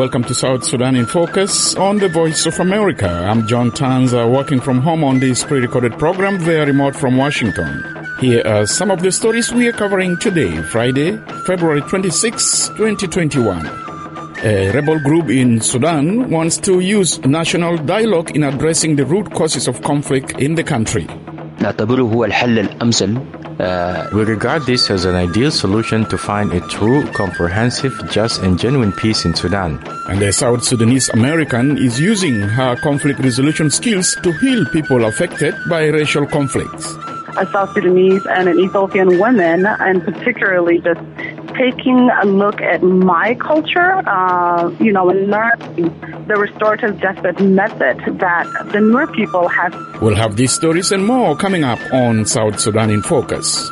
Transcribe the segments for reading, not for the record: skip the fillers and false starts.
welcome to South Sudan in Focus on the Voice of America. I'm John Tanza, working from home on this pre-recorded program via remote from Washington. Here are some of the stories we are covering today, Friday, February 26, 2021. A rebel group in Sudan wants to use national dialogue in addressing the root causes of conflict in the country. We regard this as an ideal solution to find a true, comprehensive, just and genuine peace in Sudan. And a South Sudanese American is using her conflict resolution skills to heal people affected by racial conflicts. A South Sudanese and an Ethiopian woman, and particularly just taking a look at my culture, and learning the restorative justice method that the Nur people have. We'll have these stories and more coming up on South Sudan in Focus.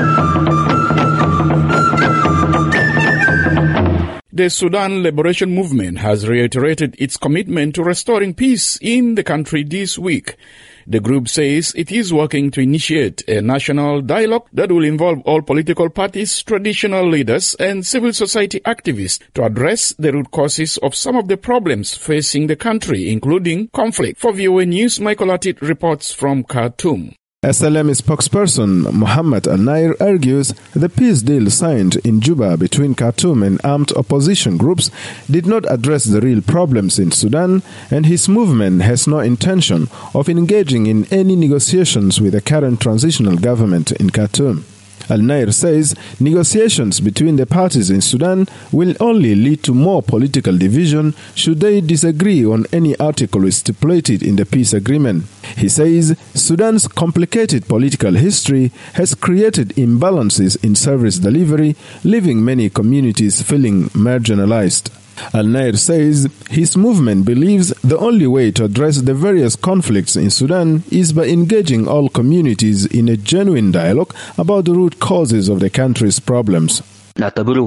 The Sudan Liberation Movement has reiterated its commitment to restoring peace in the country this week. The group says it is working to initiate a national dialogue that will involve all political parties, traditional leaders, and civil society activists to address the root causes of some of the problems facing the country, including conflict. For VOA News, Michael Atit reports from Khartoum. SLM spokesperson Mohammed Al-Nair argues the peace deal signed in Juba between Khartoum and armed opposition groups did not address the real problems in Sudan, and his movement has no intention of engaging in any negotiations with the current transitional government in Khartoum. Al-Nair says negotiations between the parties in Sudan will only lead to more political division should they disagree on any article stipulated in the peace agreement. He says Sudan's complicated political history has created imbalances in service delivery, leaving many communities feeling marginalized. Al-Nair says his movement believes the only way to address the various conflicts in Sudan is by engaging all communities in a genuine dialogue about the root causes of the country's problems. We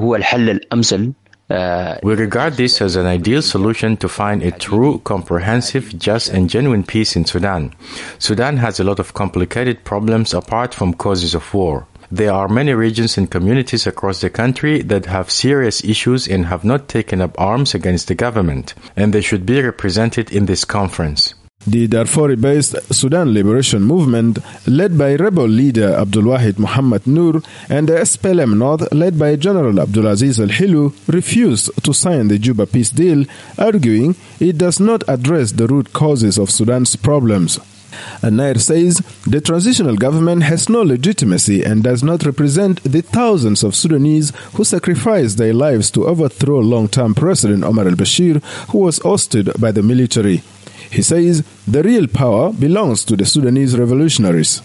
regard this as an ideal solution to find a true, comprehensive, just and genuine peace in Sudan. Sudan has a lot of complicated problems apart from causes of war. There are many regions and communities across the country that have serious issues and have not taken up arms against the government, and they should be represented in this conference. The Darfur-based Sudan Liberation Movement, led by rebel leader Abdulwahid Muhammad Nur, and the SPLM North, led by General Abdulaziz Al-Hilu, refused to sign the Juba peace deal, arguing it does not address the root causes of Sudan's problems. Al-Nair says the transitional government has no legitimacy and does not represent the thousands of Sudanese who sacrificed their lives to overthrow long-term President Omar al-Bashir, who was ousted by the military. He says the real power belongs to the Sudanese revolutionaries.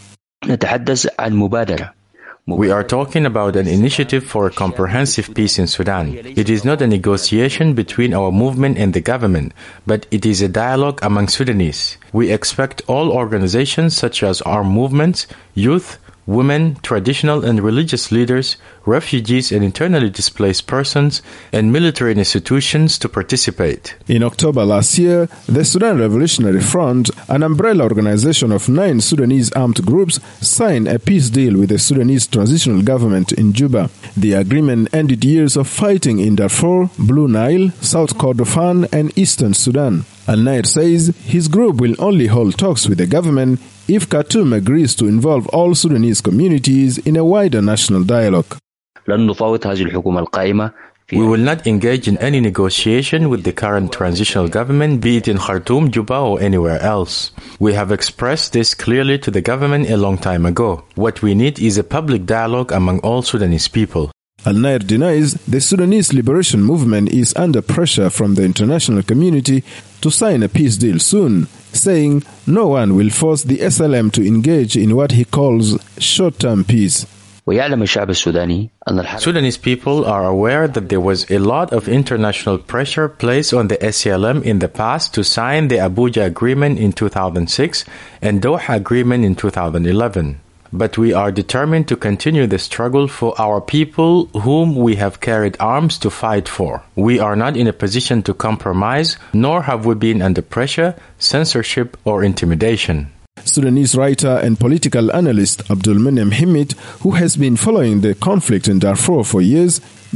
We are talking about an initiative for a comprehensive peace in Sudan. It is not a negotiation between our movement and the government, but it is a dialogue among Sudanese. We expect all organizations such as our movements, youth, women, traditional and religious leaders, refugees and internally displaced persons, and military institutions to participate. In October last year, the Sudan Revolutionary Front, an umbrella organization of 9 Sudanese armed groups, signed a peace deal with the Sudanese transitional government in Juba. The agreement ended years of fighting in Darfur, Blue Nile, South Kordofan, and Eastern Sudan. Al-Nair says his group will only hold talks with the government if Khartoum agrees to involve all Sudanese communities in a wider national dialogue. We will not engage in any negotiation with the current transitional government, be it in Khartoum, Juba, or anywhere else. We have expressed this clearly to the government a long time ago. What we need is a public dialogue among all Sudanese people. Al-Nair denies the Sudanese Liberation Movement is under pressure from the international community to sign a peace deal soon, saying no one will force the SLM to engage in what he calls short-term peace. Sudanese people are aware that there was a lot of international pressure placed on the SLM in the past to sign the Abuja Agreement in 2006 and Doha Agreement in 2011. But we are determined to continue the struggle for our people whom we have carried arms to fight for. We are not in a position to compromise, nor have we been under pressure, censorship, or intimidation. Sudanese writer and political analyst Abdul Menem Himit, who has been following the conflict in Darfur for years,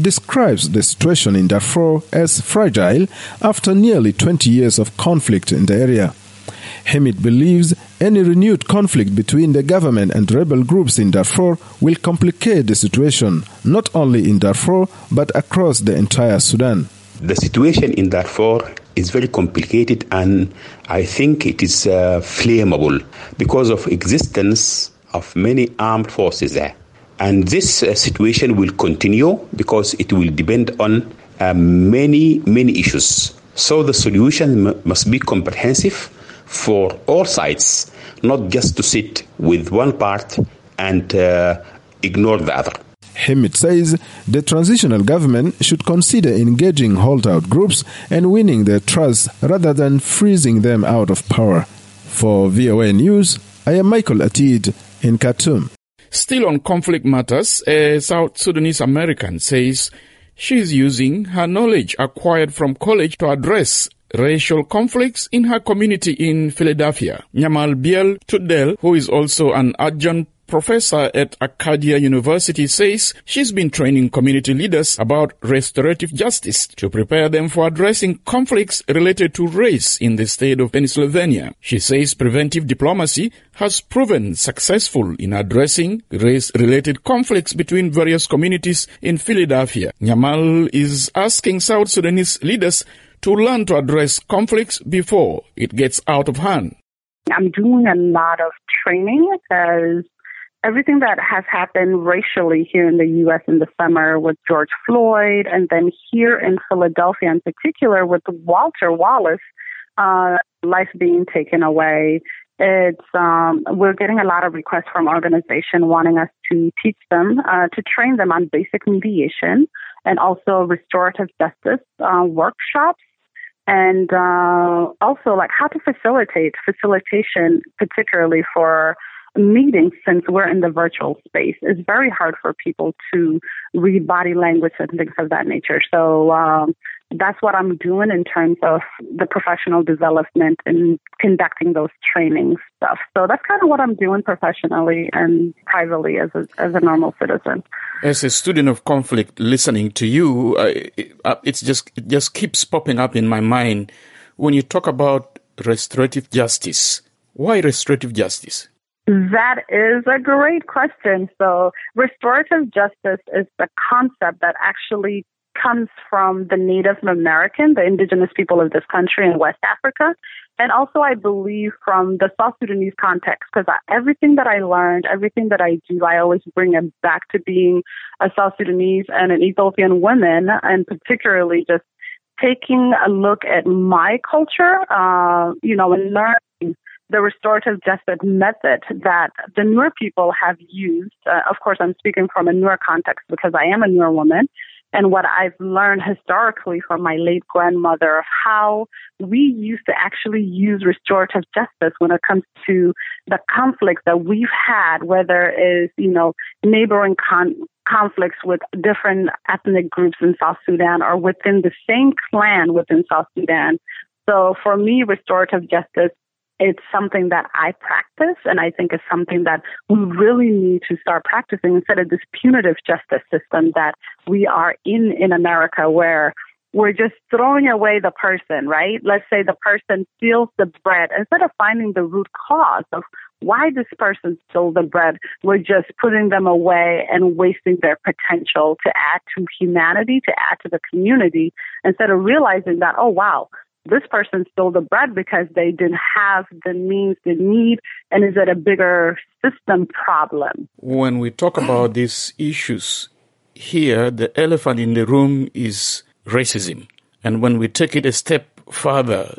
describes the situation in Darfur as fragile after nearly 20 years of conflict in the area. Hamid believes any renewed conflict between the government and rebel groups in Darfur will complicate the situation, not only in Darfur but across the entire Sudan. The situation in Darfur is very complicated, and I think it is flammable because of existence of many armed forces there. And this situation will continue because it will depend on many issues. So the solution must be comprehensive for all sides, not just to sit with one part and ignore the other. Hamid says the transitional government should consider engaging holdout groups and winning their trust rather than freezing them out of power. For VOA News, I am Michael Atid in Khartoum. Still on conflict matters, a South Sudanese American says she's using her knowledge acquired from college to address racial conflicts in her community in Philadelphia. Nyamal Biel Tudel, who is also an adjunct professor at Acadia University, says she's been training community leaders about restorative justice to prepare them for addressing conflicts related to race in the state of Pennsylvania. She says preventive diplomacy has proven successful in addressing race-related conflicts between various communities in Philadelphia. Nyamal is asking South Sudanese leaders to learn to address conflicts before it gets out of hand. I'm doing a lot of training because everything that has happened racially here in the U.S. in the summer with George Floyd, and then here in Philadelphia in particular with Walter Wallace, life being taken away. We're getting a lot of requests from organizations wanting us to teach them, to train them on basic mediation and also restorative justice workshops. And also like how to facilitation, particularly for meetings, since we're in the virtual space. It's very hard for people to read body language and things of that nature. So that's what I'm doing in terms of the professional development and conducting those training stuff. So that's kind of what I'm doing professionally and privately as a normal citizen. As a student of conflict, listening to you, it just keeps popping up in my mind when you talk about restorative justice. Why restorative justice? That is a great question. So restorative justice is the concept that actually comes from the Native American, the indigenous people of this country in West Africa, and also I believe from the South Sudanese context, because everything that I learned, everything that I do, I always bring it back to being a South Sudanese and an Ethiopian woman, and particularly just taking a look at my culture, and learning the restorative justice method that the Nuer people have used. Of course, I'm speaking from a Nuer context because I am a Nuer woman. And what I've learned historically from my late grandmother of how we used to actually use restorative justice when it comes to the conflicts that we've had, whether it's, neighboring conflicts with different ethnic groups in South Sudan or within the same clan within South Sudan. So for me, restorative justice, it's something that I practice, and I think it's something that we really need to start practicing instead of this punitive justice system that we are in America, where we're just throwing away the person, right? Let's say the person steals the bread. Instead of finding the root cause of why this person stole the bread, we're just putting them away and wasting their potential to add to humanity, to add to the community, instead of realizing that, oh, wow, this person stole the bread because they didn't have the means they need, and is it a bigger system problem? When we talk about these issues here, the elephant in the room is racism. And when we take it a step further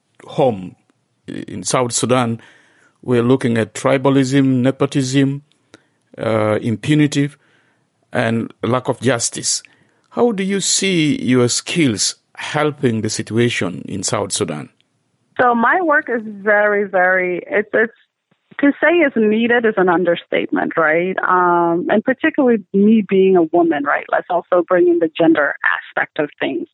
home in South Sudan, we're looking at tribalism, nepotism, impunity, and lack of justice. How do you see your skills helping the situation in South Sudan? So my work is very, very, it's to say it's needed is an understatement, right? And particularly me being a woman, right? Let's also bring in the gender aspect of things.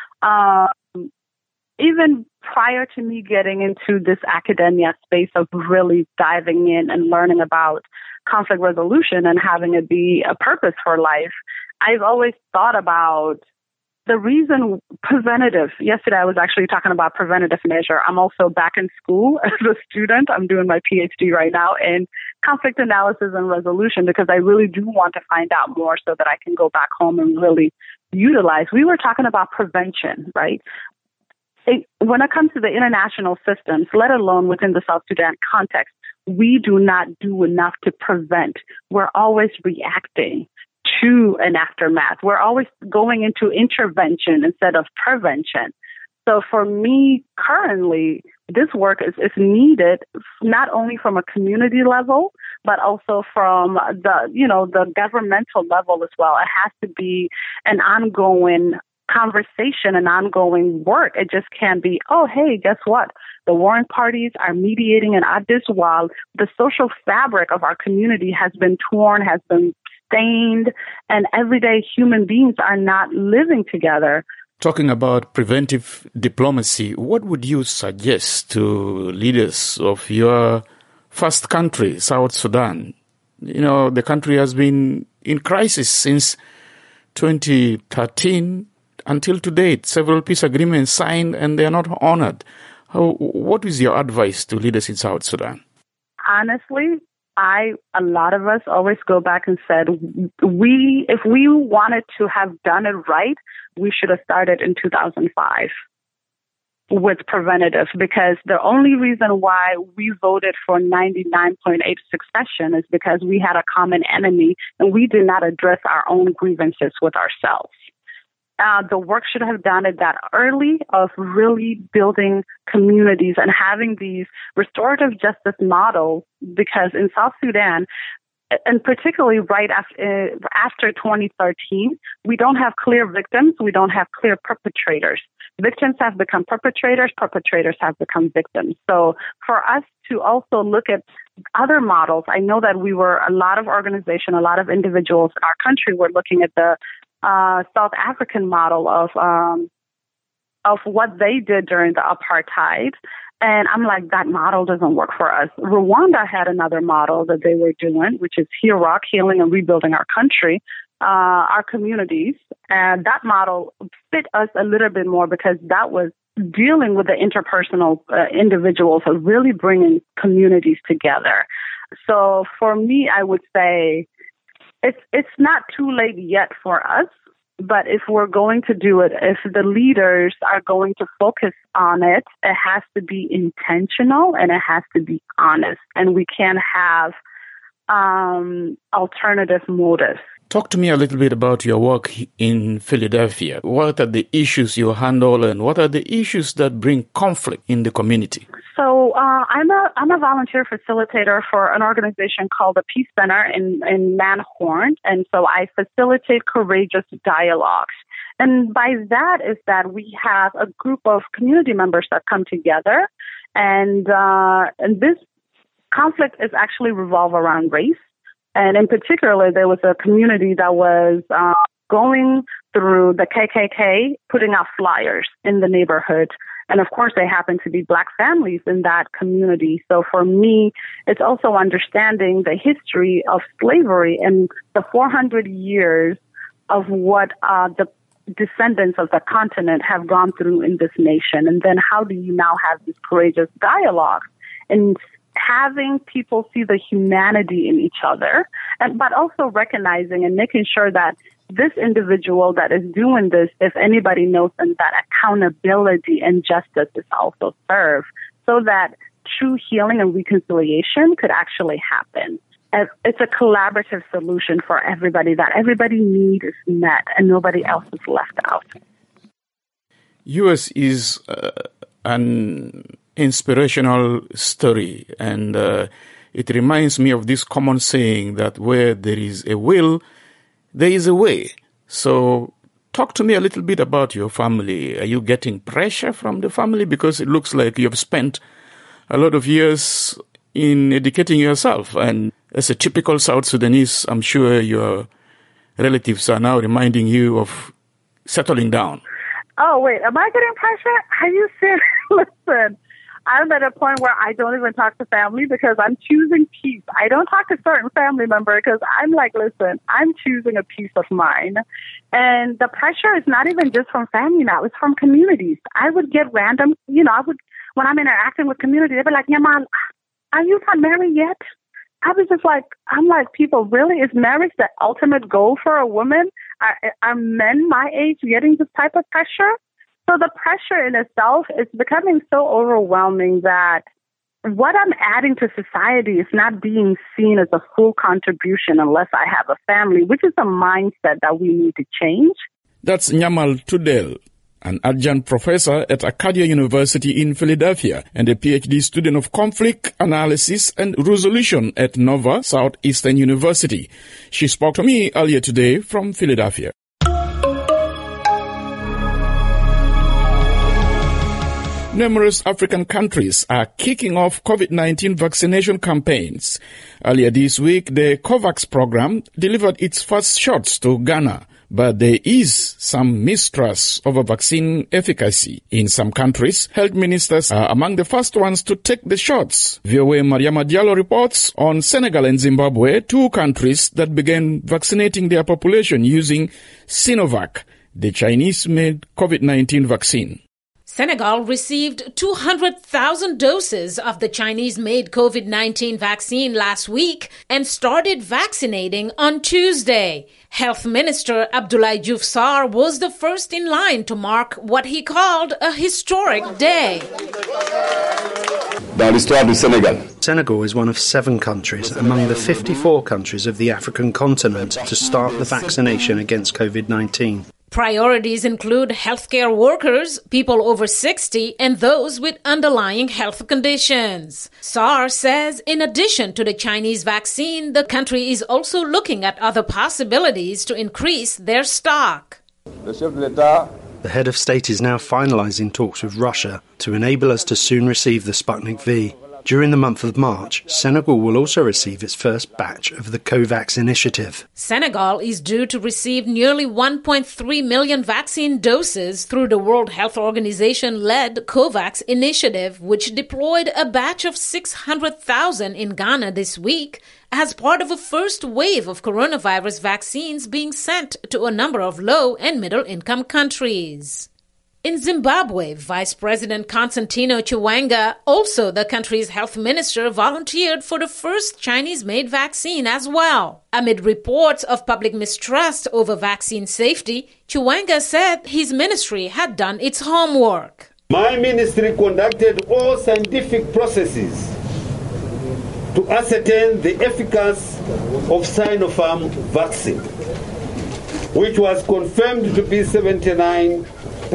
Even prior to me getting into this academia space of really diving in and learning about conflict resolution and having it be a purpose for life, I've always thought about the reason preventative. Yesterday, I was actually talking about preventative measure. I'm also back in school as a student. I'm doing my PhD right now in conflict analysis and resolution because I really do want to find out more so that I can go back home and really utilize. We were talking about prevention, right? When it comes to the international systems, let alone within the South Sudan context, we do not do enough to prevent. We're always reacting to an aftermath. We're always going into intervention instead of prevention. So for me, currently, this work is needed not only from a community level, but also from the governmental level as well. It has to be an ongoing conversation, an ongoing work. It just can't be, oh, hey, guess what? The warring parties are mediating and at this while the social fabric of our community has been torn, has been stained, and everyday human beings are not living together. Talking about preventive diplomacy, what would you suggest to leaders of your first country, South Sudan? You know, the country has been in crisis since 2013 until to date. Several peace agreements signed and they are not honored. What is your advice to leaders in South Sudan? Honestly, a lot of us always go back and said, if we wanted to have done it right, we should have started in 2005 with preventative, because the only reason why we voted for 99.8 succession is because we had a common enemy and we did not address our own grievances with ourselves. The work should have done it that early of really building communities and having these restorative justice models, because in South Sudan, and particularly right after 2013, we don't have clear victims, we don't have clear perpetrators. Victims have become perpetrators, perpetrators have become victims. So for us to also look at other models, I know that a lot of organizations, a lot of individuals in our country were looking at the South African model of what they did during the apartheid. And I'm like, that model doesn't work for us. Rwanda had another model that they were doing, which is HEROC, Healing and Rebuilding Our Country, our communities. And that model fit us a little bit more because that was dealing with the interpersonal individuals of really bringing communities together. So for me, I would say it's not too late yet for us. But if we're going to do it, if the leaders are going to focus on it, it has to be intentional and it has to be honest. And we can't have alternative motives. Talk to me a little bit about your work in Philadelphia. What are the issues you handle and what are the issues that bring conflict in the community? So I'm a volunteer facilitator for an organization called the Peace Center in Langhorne. And so I facilitate courageous dialogues. And by that is that we have a group of community members that come together. And this conflict is actually revolve around race. And in particular, there was a community that was going through the KKK, putting out flyers in the neighborhood. And of course, they happen to be Black families in that community. So for me, it's also understanding the history of slavery and the 400 years of what the descendants of the continent have gone through in this nation. And then how do you now have this courageous dialogue and having people see the humanity in each other, but also recognizing and making sure that this individual that is doing this, if anybody knows, and that accountability and justice is also served so that true healing and reconciliation could actually happen. It's a collaborative solution for everybody, that everybody need is met and nobody else is left out. U.S. is an inspirational story, and it reminds me of this common saying that where there is a will, there is a way. So talk to me a little bit about your family. Are you getting pressure from the family? Because it looks like you've spent a lot of years in educating yourself. And as a typical South Sudanese, I'm sure your relatives are now reminding you of settling down. Oh, wait, am I getting pressure? Are you serious? Listen, I'm at a point where I don't even talk to family because I'm choosing peace. I don't talk to certain family member because I'm like, listen, I'm choosing a peace of mind. And the pressure is not even just from family now. It's from communities. I would get random, when I'm interacting with community, they'd be like, yeah, Mom, are you not married yet? I was just like, people, really? Is marriage the ultimate goal for a woman? Are men my age getting this type of pressure? So the pressure in itself is becoming so overwhelming that what I'm adding to society is not being seen as a full contribution unless I have a family, which is a mindset that we need to change. That's Nyamal Tudel, an adjunct professor at Acadia University in Philadelphia and a PhD student of conflict analysis and resolution at Nova Southeastern University. She spoke to me earlier today from Philadelphia. Numerous African countries are kicking off COVID-19 vaccination campaigns. Earlier this week, the COVAX program delivered its first shots to Ghana, but there is some mistrust over vaccine efficacy. In some countries, health ministers are among the first ones to take the shots. VOA Mariama Diallo reports on Senegal and Zimbabwe, two countries that began vaccinating their population using Sinovac, the Chinese-made COVID-19 vaccine. Senegal received 200,000 doses of the Chinese-made COVID-19 vaccine last week and started vaccinating on Tuesday. Health Minister Abdoulaye Diouf Sarr was the first in line to mark what he called a historic day. Senegal is one of 7 countries among the 54 countries of the African continent to start the vaccination against COVID-19. Priorities include healthcare workers, people over 60, and those with underlying health conditions. Sarr says in addition to the Chinese vaccine, the country is also looking at other possibilities to increase their stock. The head of state is now finalizing talks with Russia to enable us to soon receive the Sputnik V. During the month of March, Senegal will also receive its first batch of the COVAX initiative. Senegal is due to receive nearly 1.3 million vaccine doses through the World Health Organization-led COVAX initiative, which deployed a batch of 600,000 in Ghana this week as part of a first wave of coronavirus vaccines being sent to a number of low- and middle-income countries. In Zimbabwe, Vice President Constantino Chiwenga, also the country's health minister, volunteered for the first Chinese-made vaccine as well. Amid reports of public mistrust over vaccine safety, Chiwenga said his ministry had done its homework. My ministry conducted all scientific processes to ascertain the efficacy of Sinopharm vaccine, which was confirmed to be 79%.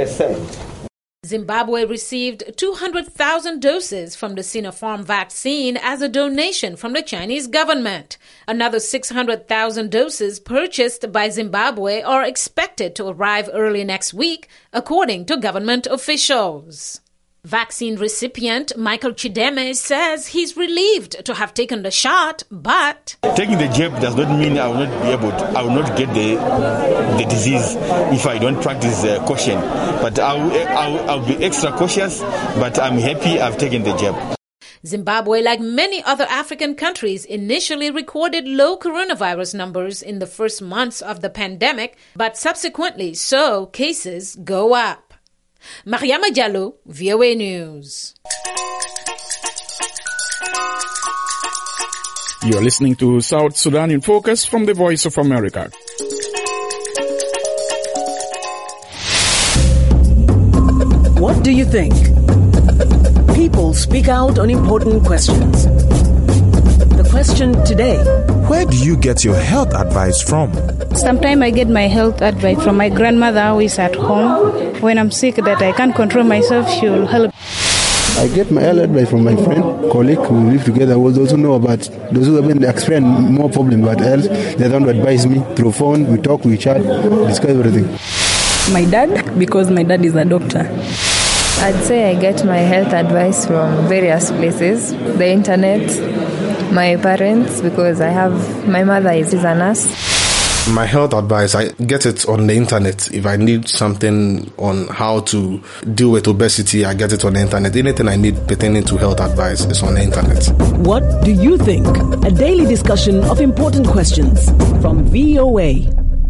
Zimbabwe received 200,000 doses from the Sinopharm vaccine as a donation from the Chinese government. Another 600,000 doses purchased by Zimbabwe are expected to arrive early next week, according to government officials. Vaccine recipient Michael Chideme says he's relieved to have taken the shot, but taking the jab does not mean I will not get the disease if I don't practice caution. But I'll be extra cautious, but I'm happy I've taken the jab. Zimbabwe, like many other African countries, initially recorded low coronavirus numbers in the first months of the pandemic, but subsequently saw cases go up. Mariama Diallo, VOA News. You are listening to South Sudan in Focus from the Voice of America. What do you think? People speak out on important questions. The question today: where do you get your health advice from? Sometimes I get my health advice from my grandmother who is at home. When I'm sick that I can't control myself, she will help. I get my health advice from my friend, colleague, we live together. Those who know about, those who have experienced more problems about health, they don't advise me through phone. We talk, we chat, discuss everything. My dad, because my dad is a doctor. I'd say I get my health advice from various places, the internet, my parents, because my mother is a nurse. My health advice, I get it on the internet. If I need something on how to deal with obesity, I get it on the internet. Anything I need pertaining to health advice is on the internet. What do you think? A daily discussion of important questions from VOA.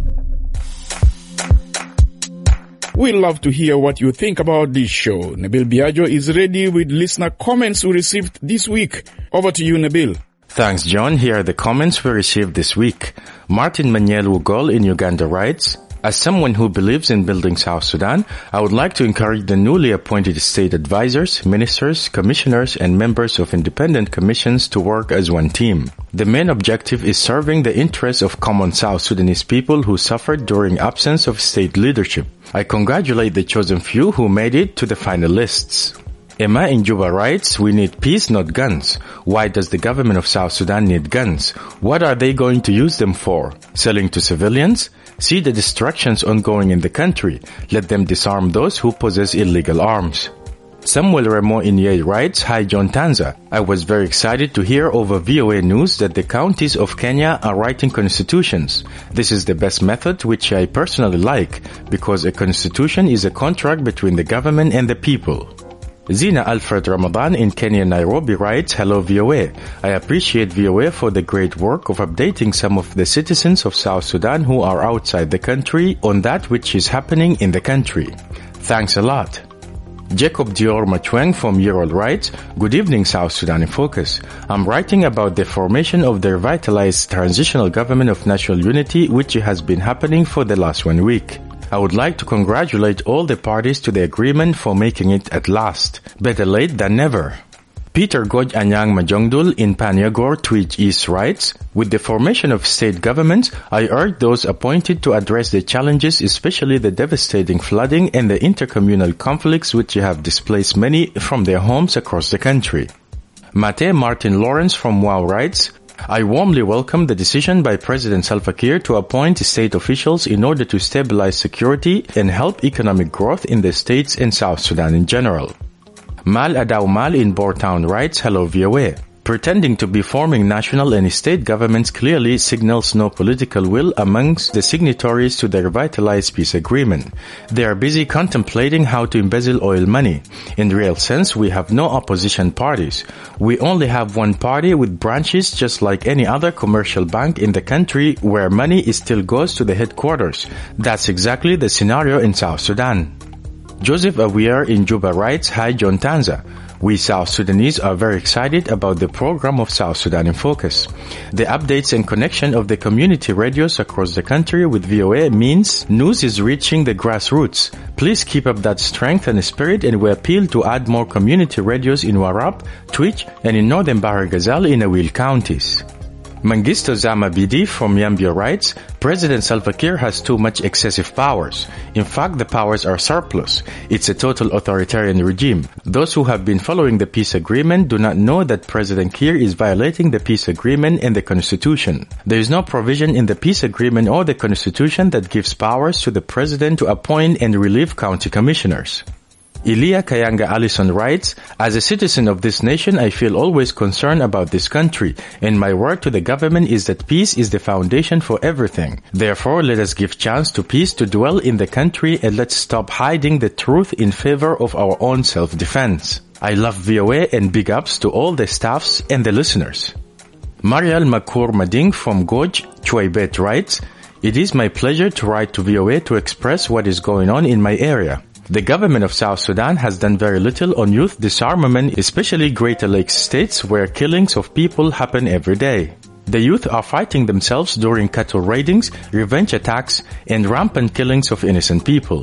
We love to hear what you think about this show. Nabil Biagio is ready with listener comments we received this week. Over to you, Nabil. Thanks, John. Here are the comments we received this week. Martin Manuel Wugol in Uganda writes, as someone who believes in building South Sudan, I would like to encourage the newly appointed state advisors, ministers, commissioners, and members of independent commissions to work as one team. The main objective is serving the interests of common South Sudanese people who suffered during absence of state leadership. I congratulate the chosen few who made it to the finalists. Emma in Juba writes, we need peace, not guns. Why does the government of South Sudan need guns? What are they going to use them for? Selling to civilians? See the destructions ongoing in the country. Let them disarm those who possess illegal arms. Samuel Remo in Yei writes, hi John Tanza. I was very excited to hear over VOA News that the counties of Kenya are writing constitutions. This is the best method, which I personally like, because a constitution is a contract between the government and the people. Zina Alfred Ramadan in Kenya, Nairobi writes, hello VOA. I appreciate VOA for the great work of updating some of the citizens of South Sudan who are outside the country on that which is happening in the country. Thanks a lot. Jacob Dior Machweng from Yerol writes, good evening South Sudan in Focus. I'm writing about the formation of the revitalized transitional government of national unity which has been happening for the last 1 week. I would like to congratulate all the parties to the agreement for making it at last. Better late than never. Peter Goj Anyang Majongdul in Paniagor, Twitch East writes, with the formation of state governments, I urge those appointed to address the challenges, especially the devastating flooding and the intercommunal conflicts which have displaced many from their homes across the country. Mate Martin Lawrence from WOW writes, I warmly welcome the decision by President Salva Kiir to appoint state officials in order to stabilize security and help economic growth in the states and South Sudan in general. Mal Adaw Mal in Bourtown writes, hello VOA. Pretending to be forming national and state governments clearly signals no political will amongst the signatories to the revitalized peace agreement. They are busy contemplating how to embezzle oil money. In real sense, we have no opposition parties. We only have one party with branches just like any other commercial bank in the country where money still goes to the headquarters. That's exactly the scenario in South Sudan. Joseph Awier in Juba writes, hi John Tanza. We South Sudanese are very excited about the program of South Sudan in Focus. The updates and connection of the community radios across the country with VOA means news is reaching the grassroots. Please keep up that strength and spirit, and we appeal to add more community radios in Warrap, Twitch, and in northern Bahr el Ghazal in Awil counties. Mengistu Zama Bidi from Yambio writes, President Salva Kiir has too much excessive powers. In fact, the powers are surplus. It's a total authoritarian regime. Those who have been following the peace agreement do not know that President Kiir is violating the peace agreement and the constitution. There is no provision in the peace agreement or the constitution that gives powers to the president to appoint and relieve county commissioners. Ilia Kayanga Allison writes, as a citizen of this nation, I feel always concerned about this country, and my word to the government is that peace is the foundation for everything. Therefore, let us give chance to peace to dwell in the country, and let's stop hiding the truth in favor of our own self-defense. I love VOA and big ups to all the staffs and the listeners. Marial Makur Mading from Goj, Chuaibet writes, it is my pleasure to write to VOA to express what is going on in my area. The government of South Sudan has done very little on youth disarmament, especially Greater Lakes states where killings of people happen every day. The youth are fighting themselves during cattle raidings, revenge attacks, and rampant killings of innocent people.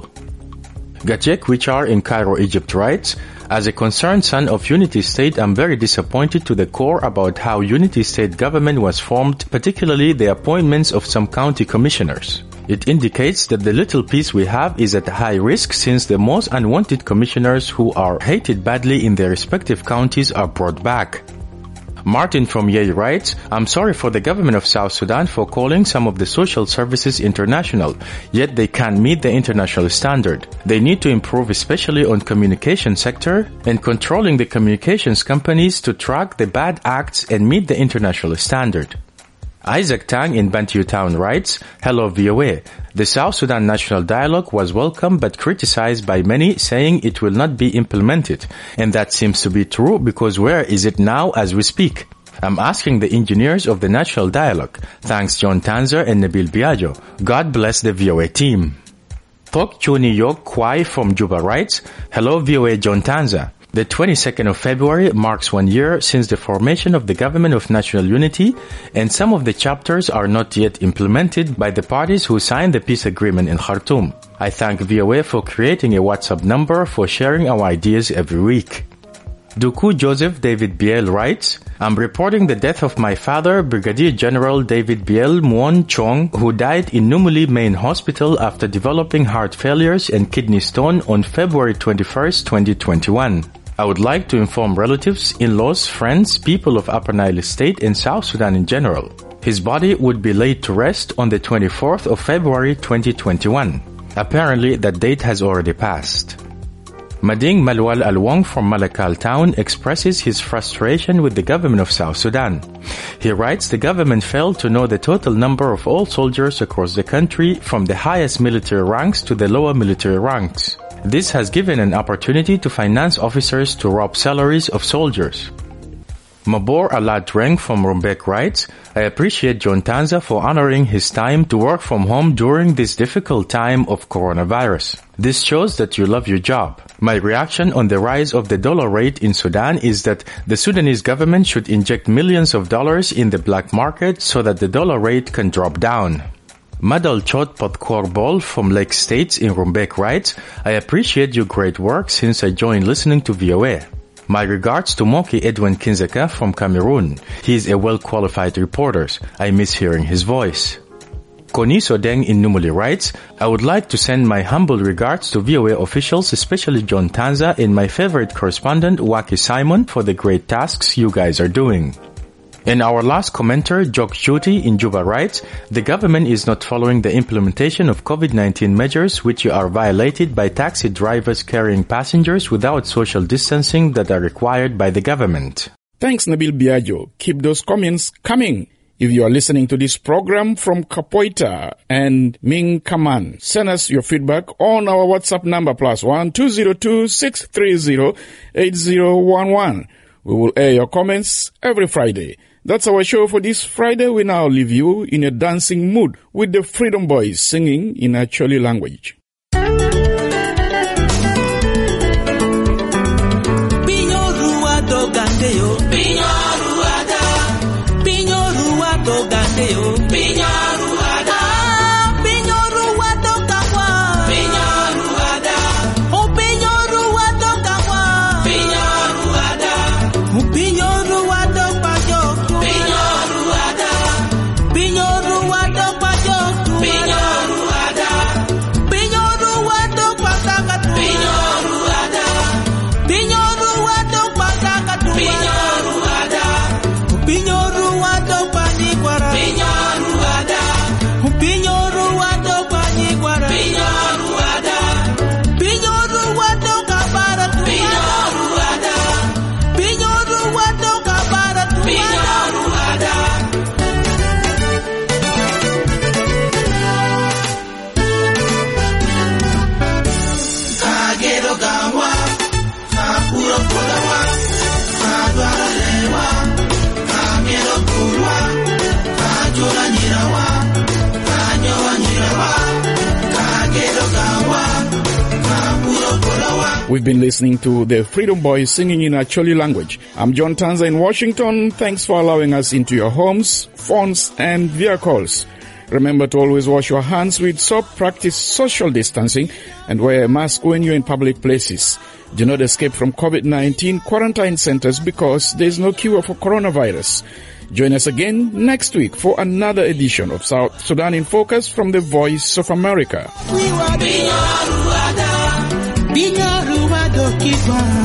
Gachek Wichar in Cairo, Egypt writes, as a concerned son of Unity State, I'm very disappointed to the core about how Unity State government was formed, particularly the appointments of some county commissioners. It indicates that the little peace we have is at high risk since the most unwanted commissioners who are hated badly in their respective counties are brought back. Martin from Yei writes, I'm sorry for the government of South Sudan for calling some of the social services international, yet they can't meet the international standard. They need to improve especially on communication sector and controlling the communications companies to track the bad acts and meet the international standard. Isaac Tang in Bantu Town writes, Hello VOA. The South Sudan National Dialogue was welcome but criticized by many, saying it will not be implemented. And that seems to be true because where is it now as we speak? I'm asking the engineers of the National Dialogue. Thanks John Tanzer and Nabil Biagio. God bless the VOA team. Tok Chuni Yok Kwai from Juba writes, Hello VOA John Tanza. The 22nd of February marks 1 year since the formation of the Government of National Unity, and some of the chapters are not yet implemented by the parties who signed the peace agreement in Khartoum. I thank VOA for creating a WhatsApp number for sharing our ideas every week. Duku Joseph David Biel writes, I'm reporting the death of my father, Brigadier General David Biel Muon Chong, who died in Numuli Main Hospital after developing heart failures and kidney stone on February 21st, 2021. I would like to inform relatives, in-laws, friends, people of Upper Nile State and South Sudan in general. His body would be laid to rest on the 24th of February 2021. Apparently, that date has already passed. Mading Malwal Alwong from Malakal town expresses his frustration with the government of South Sudan. He writes the government failed to know the total number of all soldiers across the country from the highest military ranks to the lower military ranks. This has given an opportunity to finance officers to rob salaries of soldiers. Mabor Alad Reng from Rumbek writes, I appreciate John Tanza for honoring his time to work from home during this difficult time of coronavirus. This shows that you love your job. My reaction on the rise of the dollar rate in Sudan is that the Sudanese government should inject millions of dollars in the black market so that the dollar rate can drop down. Madal Chot Potkorbol from Lake States in Rumbek writes, I appreciate your great work since I joined listening to VOA. My regards to Moki Edwin Kinzeka from Cameroon. He is a well-qualified reporter. I miss hearing his voice. Koniso Deng in Numuli writes, I would like to send my humble regards to VOA officials, especially John Tanza and my favorite correspondent, Waki Simon, for the great tasks you guys are doing. And our last commenter, Jok Chuti in Juba writes, the government is not following the implementation of COVID-19 measures which are violated by taxi drivers carrying passengers without social distancing that are required by the government. Thanks, Nabil Biagio. Keep those comments coming. If you are listening to this program from Kapoita and Ming Kaman, send us your feedback on our WhatsApp number +1 202 630 8011. We will air your comments every Friday. That's our show for this Friday. We now leave you in a dancing mood with the Freedom Boys singing in a Choli language. We've been listening to the Freedom Boys singing in a Choli language. I'm John Tanza in Washington. Thanks for allowing us into your homes, phones, and vehicles. Remember to always wash your hands with soap, practice social distancing, and wear a mask when you're in public places. Do not escape from COVID-19 quarantine centers because there's no cure for coronavirus. Join us again next week for another edition of South Sudan in Focus from the Voice of America.